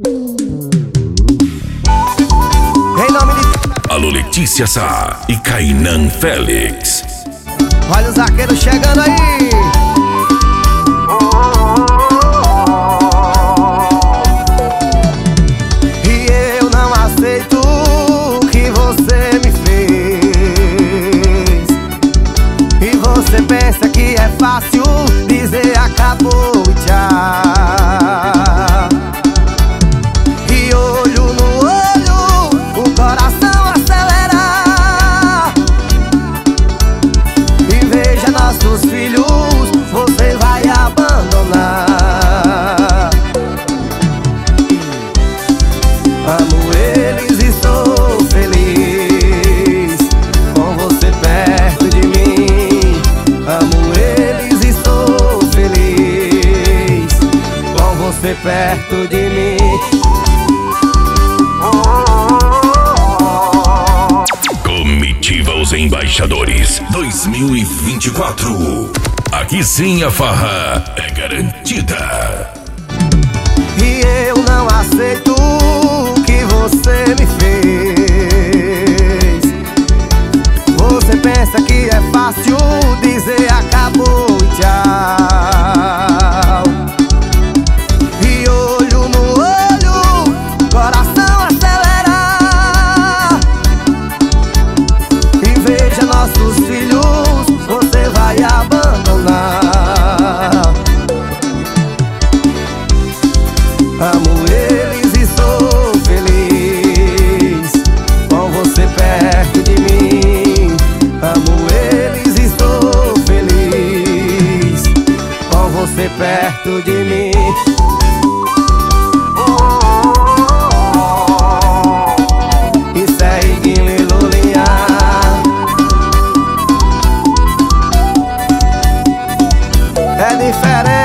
Em nome de... Alô Letícia Sá e Kainan Félix. Olha o zagueiro chegando aí. E eu não aceito o que você me fez. E você pensa que é fácil dizer acabou e tchau. E olho no olho, o coração acelera. E veja nossos filhos, você vai abandonar. Amo eles e sou feliz com você perto de mim. Amo eles e sou feliz com você perto de mim. Comitiva Os Embaixadores 2024. Aqui sim a farra é garantida. E eu não aceito o que você me fez. Você pensa que é fácil dizer acabou e tchau. E olho no olho, coração acelera. E veja nossos filhos, você vai abandonar. Amo eles e sou feliz com você perto de mim. Amo eles e sou feliz com você perto de mim. Isso é Iguinho e Lulinha. É diferente.